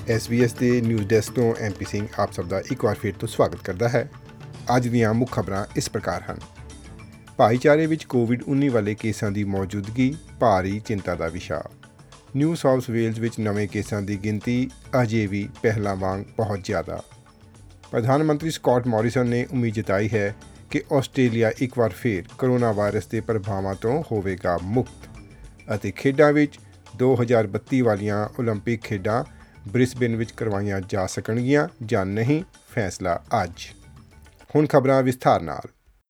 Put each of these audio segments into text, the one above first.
SBS ਦੇ news desk ਤੋਂ MP Singh ਆਪ ਸਭ ਦਾ ਇੱਕ ਵਾਰ ਫਿਰ ਤੋਂ ਸਵਾਗਤ ਕਰਦਾ ਹੈ। ਅੱਜ ਦੀਆਂ ਮੁੱਖ ਖਬਰਾਂ ਇਸ ਪ੍ਰਕਾਰ ਹਨ। ਭਾਈਚਾਰੇ ਵਿੱਚ ਕੋਵਿਡ-19 ਵਾਲੇ ਕੇਸਾਂ ਦੀ ਮੌਜੂਦਗੀ ਭਾਰੀ ਚਿੰਤਾ ਦਾ ਵਿਸ਼ਾ। ਨਿਊ ਸਾਊਥ ਵੇਲਜ਼ ਵਿੱਚ ਨਵੇਂ ਕੇਸਾਂ ਦੀ ਗਿਣਤੀ ਅਜੇ ਵੀ ਪਹਿਲਾਂ ਵਾਂਗ ਬਹੁਤ ਜ਼ਿਆਦਾ। ਪ੍ਰਧਾਨ ਮੰਤਰੀ ਸਕਾਟ ਮੋਰਿਸਨ ਨੇ ਉਮੀਦ ਜਤਾਈ ਹੈ ਕਿ ਆਸਟ੍ਰੇਲੀਆ ਇੱਕ ਵਾਰ ਫਿਰ ਕਰੋਨਾ ਵਾਇਰਸ ਦੇ ਪ੍ਰਭਾਵਾਂ ਤੋਂ ਹੋਵੇਗਾ ਮੁਕਤ। ਅਤੇ ਖੇਡਾਂ ਵਿੱਚ 2032 ਵਾਲੀਆਂ ਓਲੰਪਿਕ ਖੇਡਾਂ ਬ੍ਰਿਸਬੇਨ ਵਿੱਚ ਕਰਵਾਈਆਂ ਜਾ ਸਕਣਗੀਆਂ ਜਾਂ ਨਹੀਂ, ਫੈਸਲਾ ਅੱਜ। ਹੁਣ ਖਬਰਾਂ ਵਿਸਥਾਰ ਨਾਲ।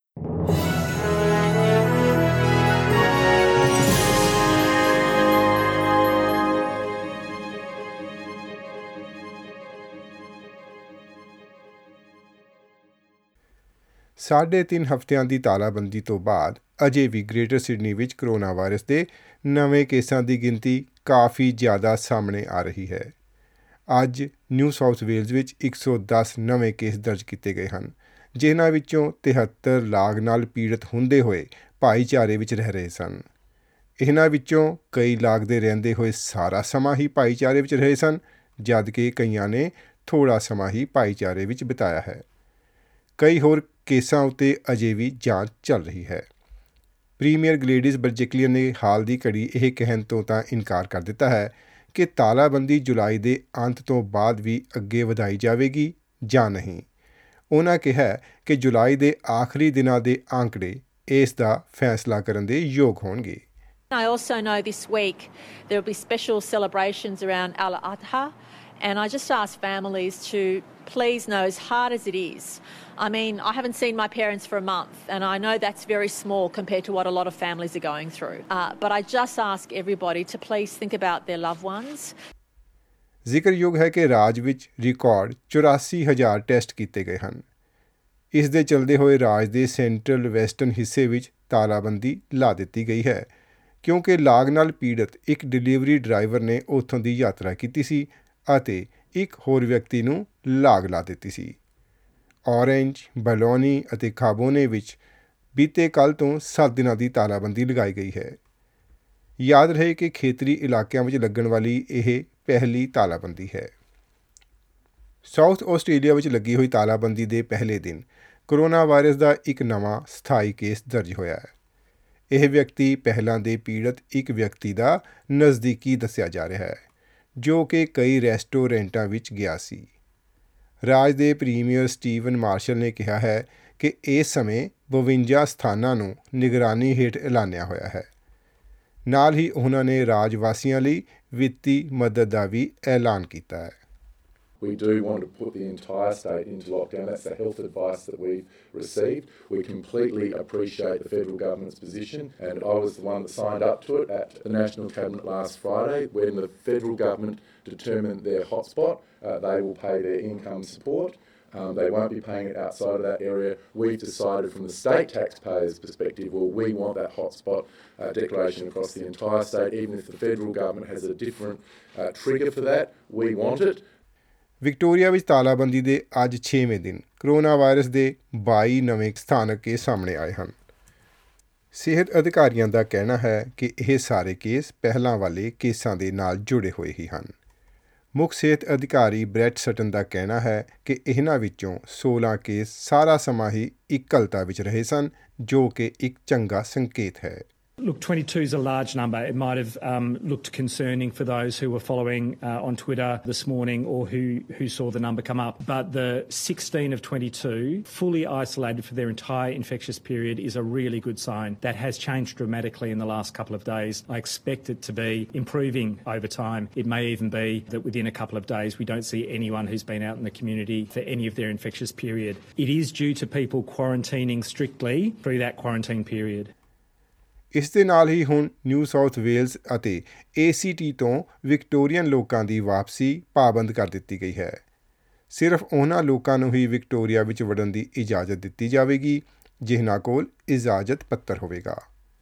ਸਾਢੇ 3 ਹਫ਼ਤਿਆਂ ਦੀ ਤਾਲਾਬੰਦੀ ਤੋਂ ਬਾਅਦ ਅਜੇ ਵੀ ਗ੍ਰੇਟਰ ਸਿਡਨੀ ਵਿੱਚ ਕਰੋਨਾ ਵਾਇਰਸ ਦੇ ਨਵੇਂ ਕੇਸਾਂ ਦੀ ਗਿਣਤੀ ਕਾਫੀ ਜ਼ਿਆਦਾ ਸਾਹਮਣੇ ਆ ਰਹੀ ਹੈ। ਅੱਜ ਨਿਊ ਸਾਊਥ ਵੇਲਜ਼ ਵਿੱਚ 110 ਨਵੇਂ ਕੇਸ ਦਰਜ ਕੀਤੇ ਗਏ ਹਨ, ਜਿਨ੍ਹਾਂ ਵਿੱਚੋਂ 73 ਲਾਗ ਨਾਲ ਪੀੜਤ ਹੁੰਦੇ ਹੋਏ ਭਾਈਚਾਰੇ ਵਿੱਚ ਰਹਿ ਰਹੇ ਸਨ। ਇਹਨਾਂ ਵਿੱਚੋਂ ਕਈ ਲਾਗ ਦੇ ਰਹਿੰਦੇ ਹੋਏ ਸਾਰਾ ਸਮਾਂ ਹੀ ਭਾਈਚਾਰੇ ਵਿੱਚ ਰਹੇ ਸਨ, ਜਦਕਿ ਕਈਆਂ ਨੇ ਥੋੜ੍ਹਾ ਸਮਾਂ ਹੀ ਭਾਈਚਾਰੇ ਵਿੱਚ ਬਿਤਾਇਆ ਹੈ। ਕਈ ਹੋਰ ਕੇਸਾਂ ਉੱਤੇ ਅਜੇ ਵੀ ਜਾਂਚ ਚੱਲ ਰਹੀ ਹੈ। ਪ੍ਰੀਮੀਅਰ ਗਲੇਡਿਸ ਬਰਜਿਕਲੀਅਨ ਨੇ ਹਾਲ ਦੀ ਘੜੀ ਇਹ ਕਹਿਣ ਤੋਂ ਤਾਂ ਇਨਕਾਰ ਕਰ ਦਿੱਤਾ ਹੈ ਕਿ ਤਾਲਾਬੰਦੀ ਜੁਲਾਈ ਦੇ ਅੰਤ ਤੋਂ ਬਾਅਦ ਵੀ ਅੱਗੇ ਵਧਾਈ ਜਾਵੇਗੀ ਜਾਂ ਨਹੀਂ। ਉਹਨਾਂ ਕਿਹਾ ਕਿ ਜੁਲਾਈ ਦੇ ਆਖਰੀ ਦਿਨਾਂ ਦੇ ਆંકੜੇ ਇਸ ਦਾ ਫੈਸਲਾ ਕਰਨ ਦੇ ਯੋਗ ਹੋਣਗੇ। I also know this week there will be special celebrations around Al-Adha, and I just ask families to please know, as hard as it is, I mean, I haven't seen my parents for a month, and I know that's very small compared to what a lot of families are going through. But I just ask everybody to please think about their loved ones. ਜ਼ਿਕਰਯੋਗ ਹੈ ਕਿ ਰਾਜ ਵਿੱਚ record 84,000 test ਕੀਤੇ ਗਏ ਹਨ। ਇਸ ਦੇ ਚਲਦੇ ਹੋਏ ਰਾਜ ਦੇ ਸੈਂਟਰਲ ਵੈਸਟਰਨ ਹਿੱਸੇ ਵਿੱਚ ਤਾਲਾਬੰਦੀ ਲਾ ਦਿੱਤੀ ਗਈ ਹੈ, ਕਿਉਂਕਿ ਲਾਗ ਨਾਲ ਪੀੜਤ ਇੱਕ ਡਿਲੀਵਰੀ ਡਰਾਈਵਰ ਨੇ ਉੱਥੋਂ ਦੀ ਯਾਤਰਾ ਕੀਤੀ ਸੀ ਅਤੇ ਇੱਕ ਹੋਰ ਵਿਅਕਤੀ ਨੂੰ ਲਾਗ ਲਾ ਦਿੱਤੀ ਸੀ। ਔਰੇਂਜ, ਬਲੌਨੀ ਅਤੇ ਖਾਬੋਨੇ ਵਿੱਚ ਬੀਤੇ ਕੱਲ੍ਹ ਤੋਂ 7 ਦਿਨਾਂ ਦੀ ਤਾਲਾਬੰਦੀ ਲਗਾਈ ਗਈ ਹੈ। ਯਾਦ ਰਹੇ ਕਿ ਖੇਤਰੀ ਇਲਾਕਿਆਂ ਵਿੱਚ ਲੱਗਣ ਵਾਲੀ ਇਹ ਪਹਿਲੀ ਤਾਲਾਬੰਦੀ ਹੈ। ਸਾਊਥ ਆਸਟ੍ਰੇਲੀਆ ਵਿੱਚ ਲੱਗੀ ਹੋਈ ਤਾਲਾਬੰਦੀ ਦੇ ਪਹਿਲੇ ਦਿਨ ਕਰੋਨਾ ਵਾਇਰਸ ਦਾ ਇੱਕ ਨਵਾਂ ਸਥਾਈ ਕੇਸ ਦਰਜ ਹੋਇਆ ਹੈ। ਇਹ ਵਿਅਕਤੀ ਪਹਿਲਾਂ ਦੇ ਪੀੜਤ ਇੱਕ ਵਿਅਕਤੀ ਦਾ ਨਜ਼ਦੀਕੀ ਦੱਸਿਆ ਜਾ ਰਿਹਾ ਹੈ, ਜੋ ਕਿ ਕਈ ਰੈਸਟੋਰੈਂਟਾਂ ਵਿੱਚ ਗਿਆ ਸੀ। ਰਾਜ ਦੇ ਪ੍ਰੀਮੀਅਰ ਸਟੀਵਨ ਮਾਰਸ਼ਲ ਨੇ ਕਿਹਾ ਹੈ ਕਿ ਇਸ ਸਮੇਂ 52 ਸਥਾਨਾਂ ਨੂੰ ਨਿਗਰਾਨੀ ਹੇਠ ਐਲਾਨਿਆ ਹੋਇਆ ਹੈ। ਨਾਲ ਹੀ ਉਹਨਾਂ ਨੇ ਰਾਜ ਵਾਸੀਆਂ ਲਈ ਵਿੱਤੀ ਮਦਦ ਦਾ ਵੀ ਐਲਾਨ ਕੀਤਾ ਹੈ। We do want to put the entire state into lockdown. That's the health advice that we've received. We completely appreciate the federal government's position, and I was the one that signed up to it at the National Cabinet last Friday. When the federal government determined their hotspot, they will pay their income support. They won't be paying it outside of that area. We've decided from the state taxpayers' perspective, well, we want that hotspot declaration across the entire state. Even if the federal government has a different trigger for that, we want it. Victoria ਵਿੱਚ ਤਾਲਾਬੰਦੀ ਦੇ ਅੱਜ 6ਵੇਂ ਦਿਨ corona virus ਦੇ 22 ਨਵੇਂ ਸਥਾਨਕ case ਸਾਹਮਣੇ ਆਏ ਹਨ। ਸਿਹਤ ਅਧਿਕਾਰੀਆਂ ਦਾ ਕਹਿਣਾ ਹੈ ਕਿ ਇਹ ਸਾਰੇ ਕੇਸ ਪਹਿਲਾਂ ਵਾਲੇ ਕੇਸਾਂ ਦੇ ਨਾਲ ਜੁੜੇ ਹੋਏ ਹੀ ਹਨ। ਮੁੱਖ ਸਿਹਤ ਅਧਿਕਾਰੀ ਬ੍ਰੈਟ ਸਟਨ ਦਾ ਕਹਿਣਾ ਹੈ ਕਿ ਇਹਨਾਂ ਵਿੱਚੋਂ 16 ਕੇਸ ਸਾਰਾ ਸਮਾਂ ਹੀ ਇਕੱਲਤਾ ਵਿੱਚ ਰਹੇ ਸਨ, ਜੋ ਕਿ ਇੱਕ ਚੰਗਾ ਸੰਕੇਤ ਹੈ। Look, 22 is a large number. It might have looked concerning for those who were following on Twitter this morning or who saw the number come up. But the 16 of 22 fully isolated for their entire infectious period is a really good sign. That has changed dramatically in the last couple of days. I expect it to be improving over time. It may even be that within a couple of days we don't see anyone who's been out in the community for any of their infectious period. It is due to people quarantining strictly through that quarantine period. ਇਸ ਦੇ ਨਾਲ ਹੀ ਹੁਣ New South Wales ਅਤੇ ACT ਤੋਂ Victorian ਲੋਕਾਂ ਦੀ ਵਾਪਸੀ ਪਾਬੰਦ ਕਰ ਦਿੱਤੀ ਗਈ ਹੈ। ਸਿਰਫ ਉਹਨਾਂ ਲੋਕਾਂ ਨੂੰ ਹੀ ਵਿਕਟੋਰੀਆ ਵਿੱਚ ਵੜਨ ਦੀ ਇਜਾਜ਼ਤ ਦਿੱਤੀ ਜਾਵੇਗੀ ਜਿਨ੍ਹਾਂ ਕੋਲ ਇਜਾਜ਼ਤ ਪੱਤਰ ਹੋਵੇਗਾ।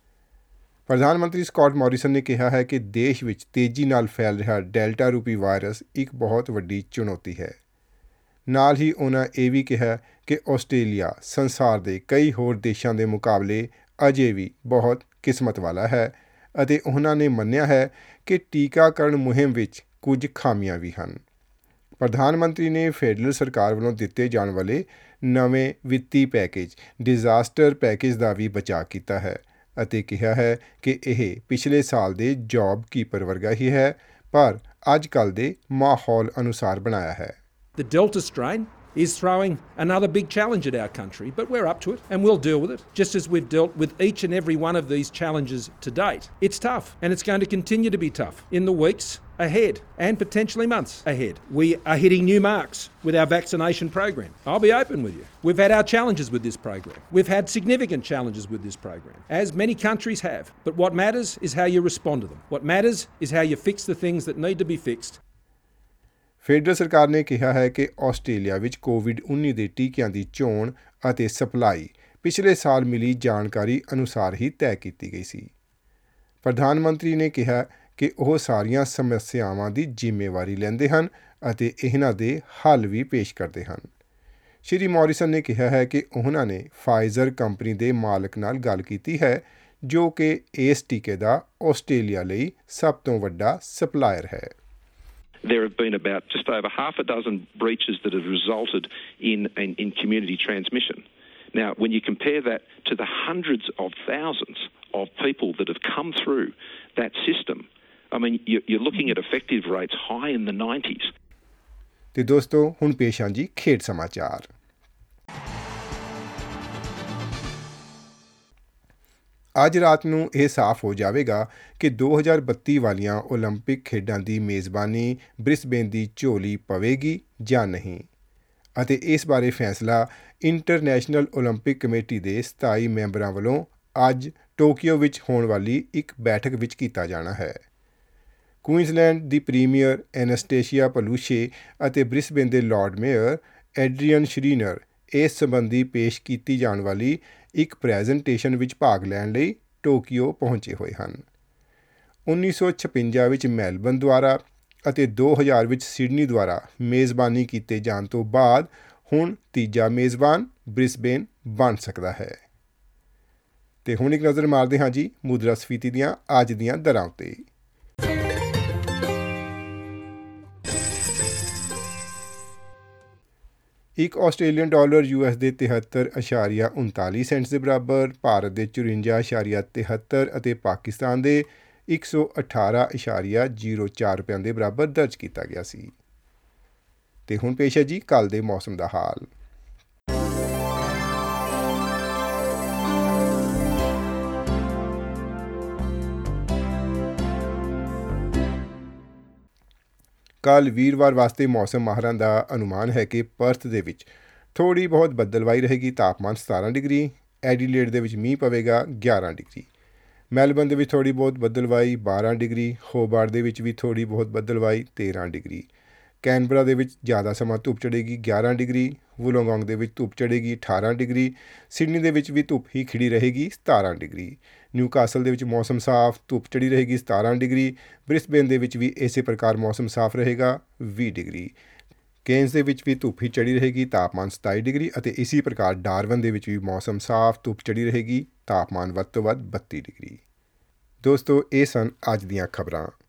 ਪ੍ਰਧਾਨ ਮੰਤਰੀ ਸਕਾਟ ਮੋਰਿਸਨ ਨੇ ਕਿਹਾ ਹੈ ਕਿ ਦੇਸ਼ ਵਿੱਚ ਤੇਜ਼ੀ ਨਾਲ ਫੈਲ ਰਿਹਾ ਡੈਲਟਾ ਰੂਪੀ ਵਾਇਰਸ ਇੱਕ ਬਹੁਤ ਵੱਡੀ ਚੁਣੌਤੀ ਹੈ। ਨਾਲ ਹੀ ਉਹਨਾਂ ਇਹ ਵੀ ਕਿਹਾ ਕਿ ਆਸਟ੍ਰੇਲੀਆ ਸੰਸਾਰ ਦੇ ਕਈ ਹੋਰ ਦੇਸ਼ਾਂ ਦੇ ਮੁਕਾਬਲੇ ਅਜੇ ਵੀ ਬਹੁਤ ਕਿਸਮਤ ਵਾਲਾ ਹੈ ਅਤੇ ਉਹਨਾਂ ਨੇ ਮੰਨਿਆ ਹੈ ਕਿ ਟੀਕਾਕਰਨ ਮੁਹਿੰਮ ਵਿੱਚ ਕੁਝ ਖਾਮੀਆਂ ਵੀ ਹਨ। ਪ੍ਰਧਾਨ ਮੰਤਰੀ ਨੇ ਫੈਡਰਲ ਸਰਕਾਰ ਵੱਲੋਂ ਦਿੱਤੇ ਜਾਣ ਵਾਲੇ ਨਵੇਂ ਵਿੱਤੀ ਪੈਕੇਜ ਡਿਜ਼ਾਸਟਰ ਪੈਕੇਜ ਦਾ ਵੀ ਬਚਾਅ ਕੀਤਾ ਹੈ ਅਤੇ ਕਿਹਾ ਹੈ ਕਿ ਇਹ ਪਿਛਲੇ ਸਾਲ ਦੇ ਜੌਬ ਕੀਪਰ ਵਰਗਾ ਹੀ ਹੈ ਪਰ ਅੱਜ ਕੱਲ੍ਹ ਦੇ ਮਾਹੌਲ ਅਨੁਸਾਰ ਬਣਾਇਆ ਹੈ। The Delta strain is throwing another big challenge at our country, but we're up to it and we'll deal with it, just as we've dealt with each and every one of these challenges to date. It's tough and it's going to continue to be tough in the weeks ahead and potentially months ahead. We are hitting new marks with our vaccination program. I'll be open with you. We've had our challenges with this program. We've had significant challenges with this program, as many countries have. But what matters is how you respond to them. What matters is how you fix the things that need to be fixed. Federal ਸਰਕਾਰ ਨੇ ਕਿਹਾ ਹੈ ਕਿ Australia ਵਿੱਚ ਕੋਵਿਡ-19 ਦੇ ਟੀਕਿਆਂ ਦੀ ਚੋਣ ਅਤੇ ਸਪਲਾਈ ਪਿਛਲੇ ਸਾਲ ਮਿਲੀ ਜਾਣਕਾਰੀ ਅਨੁਸਾਰ ਹੀ ਤੈਅ ਕੀਤੀ ਗਈ ਸੀ। ਪ੍ਰਧਾਨ ਮੰਤਰੀ ਨੇ ਕਿਹਾ ਕਿ ਉਹ ਸਾਰੀਆਂ ਸਮੱਸਿਆਵਾਂ ਦੀ ਜ਼ਿੰਮੇਵਾਰੀ ਲੈਂਦੇ ਹਨ ਅਤੇ ਇਹਨਾਂ ਦੇ ਹੱਲ ਵੀ ਪੇਸ਼ ਕਰਦੇ ਹਨ। ਸ਼੍ਰੀ ਮੌਰਿਸਨ ਨੇ ਕਿਹਾ ਹੈ ਕਿ ਉਹਨਾਂ ਨੇ ਫਾਈਜ਼ਰ ਕੰਪਨੀ ਦੇ ਮਾਲਕ ਨਾਲ ਗੱਲ ਕੀਤੀ ਹੈ ਜੋ ਕਿ ਇਸ ਟੀਕੇ ਦਾ ਆਸਟ੍ਰੇਲੀਆ ਲਈ ਸਭ ਤੋਂ ਵੱਡਾ ਸਪਲਾਇਰ ਹੈ। There have been about just over half a dozen breaches that have resulted in community transmission. Now, when you compare that to the hundreds of thousands of people that have come through that system, I mean, you're looking at effective rates high in the 90s. ਤੇ ਦੋਸਤੋ ਹੁਣ ਪੇਸ਼ ਹਾਂ ਜੀ ਖੇਡ ਸਮਾਚਾਰ। ਅੱਜ ਰਾਤ ਨੂੰ ਇਹ ਸਾਫ਼ ਹੋ ਜਾਵੇਗਾ ਕਿ 2032 ਵਾਲੀਆਂ ਓਲੰਪਿਕ ਖੇਡਾਂ ਦੀ ਮੇਜ਼ਬਾਨੀ ਬ੍ਰਿਸਬੇਨ ਦੀ ਝੋਲੀ ਪਵੇਗੀ ਜਾਂ ਨਹੀਂ ਅਤੇ ਇਸ ਬਾਰੇ ਫੈਸਲਾ ਇੰਟਰਨੈਸ਼ਨਲ ਓਲੰਪਿਕ ਕਮੇਟੀ ਦੇ 27 ਮੈਂਬਰਾਂ ਵੱਲੋਂ ਅੱਜ ਟੋਕੀਓ ਵਿੱਚ ਹੋਣ ਵਾਲੀ ਇੱਕ ਬੈਠਕ ਵਿੱਚ ਕੀਤਾ ਜਾਣਾ ਹੈ। ਕੁਈਨਜ਼ਲੈਂਡ ਦੀ ਪ੍ਰੀਮੀਅਰ ਐਨਸਟੇਸ਼ੀਆ ਪਲੂਸ਼ੇ ਅਤੇ ਬ੍ਰਿਸਬੇਨ ਦੇ ਲਾਰਡ ਮੇਅਰ ਐਡਰੀਅਨ ਸ਼ਰੀਨਰ ਇਸ ਸੰਬੰਧੀ ਪੇਸ਼ ਕੀਤੀ ਜਾਣ ਵਾਲੀ ਇੱਕ ਪ੍ਰੈਜੈਂਟੇਸ਼ਨ ਵਿੱਚ ਭਾਗ ਲੈਣ ਲਈ ਟੋਕੀਓ ਪਹੁੰਚੇ ਹੋਏ ਹਨ। 1956 ਵਿੱਚ ਮੈਲਬਨ ਦੁਆਰਾ ਅਤੇ 2000 ਵਿੱਚ ਸਿਡਨੀ ਦੁਆਰਾ ਮੇਜ਼ਬਾਨੀ ਕੀਤੇ ਜਾਣ ਤੋਂ ਬਾਅਦ ਹੁਣ ਤੀਜਾ ਮੇਜ਼ਬਾਨ ਬ੍ਰਿਸਬੇਨ ਬਣ ਸਕਦਾ ਹੈ। ਤੇ ਹੁਣ ਇੱਕ ਨਜ਼ਰ ਮਾਰਦੇ ਹਾਂ ਜੀ ਮੁਦਰਾਸਫੀਤੀ ਦੀਆਂ ਅੱਜ ਦੀਆਂ ਦਰਾਂ ਉੱਤੇ। ਇੱਕ ਆਸਟ੍ਰੇਲੀਅਨ ਡਾਲਰ US ਦੇ 73.39 ਸੈਂਟਸ ਦੇ ਬਰਾਬਰ, ਭਾਰਤ ਦੇ 54.73 ਅਤੇ ਪਾਕਿਸਤਾਨ ਦੇ 118.04 ਰੁਪਏ ਦੇ ਬਰਾਬਰ ਦਰਜ ਕੀਤਾ ਗਿਆ ਸੀ। ਤੇ ਹੁਣ ਪੇਸ਼ ਹੈ ਜੀ ਕੱਲ੍ਹ ਦੇ ਮੌਸਮ ਦਾ ਹਾਲ। ਕੱਲ੍ਹ ਵੀਰਵਾਰ ਵਾਸਤੇ ਮੌਸਮ ਮਾਹਰਾਂ ਦਾ ਅਨੁਮਾਨ ਹੈ ਕਿ ਪਰਥ ਦੇ ਵਿੱਚ ਥੋੜ੍ਹੀ ਬਹੁਤ ਬੱਦਲਵਾਈ ਰਹੇਗੀ, ਤਾਪਮਾਨ 17 ਡਿਗਰੀ। ਐਡੀਲੇਡ ਦੇ ਵਿੱਚ ਮੀਂਹ ਪਵੇਗਾ 11 ਡਿਗਰੀ। ਮੈਲਬਨ ਦੇ ਵਿੱਚ ਥੋੜ੍ਹੀ ਬਹੁਤ ਬੱਦਲਵਾਈ 12 ਡਿਗਰੀ। ਹੋਬਾਰਟ ਦੇ ਵਿੱਚ ਵੀ ਥੋੜ੍ਹੀ ਬਹੁਤ ਬੱਦਲਵਾਈ 13 ਡਿਗਰੀ। ਕੈਨਬਰਾ ਦੇ ਵਿੱਚ ਜ਼ਿਆਦਾ ਸਮਾਂ ਧੁੱਪ ਚੜ੍ਹੇਗੀ 11 ਡਿਗਰੀ। ਵੁਲੋਂਗੋਂਗ ਦੇ ਵਿੱਚ ਧੁੱਪ ਚੜ੍ਹੇਗੀ 18 ਡਿਗਰੀ। ਸਿਡਨੀ ਦੇ ਵਿੱਚ ਵੀ ਧੁੱਪ ਹੀ ਖਿੜੀ ਰਹੇਗੀ 17 ਡਿਗਰੀ। ਨਿਊਕਾਸਲ ਦੇ ਵਿੱਚ ਮੌਸਮ ਸਾਫ਼, ਧੁੱਪ ਚੜ੍ਹੀ ਰਹੇਗੀ 17 ਡਿਗਰੀ। ਬ੍ਰਿਸਬੇਨ ਦੇ ਵਿੱਚ ਵੀ ਇਸੇ ਪ੍ਰਕਾਰ ਮੌਸਮ ਸਾਫ਼ ਰਹੇਗਾ 20 ਡਿਗਰੀ। ਕੇਨਜ਼ ਦੇ ਵਿੱਚ ਵੀ ਧੁੱਪ ਹੀ ਚੜ੍ਹੀ ਰਹੇਗੀ, ਤਾਪਮਾਨ 27 ਡਿਗਰੀ ਅਤੇ ਇਸੇ ਪ੍ਰਕਾਰ ਡਾਰਵਨ ਦੇ ਵਿੱਚ ਵੀ ਮੌਸਮ ਸਾਫ਼, ਧੁੱਪ ਚੜ੍ਹੀ ਰਹੇਗੀ, ਤਾਪਮਾਨ ਵੱਧ ਤੋਂ ਵੱਧ 32 ਡਿਗਰੀ। ਦੋਸਤੋ ਇਹ ਸਨ ਅੱਜ ਦੀਆਂ ਖਬਰਾਂ।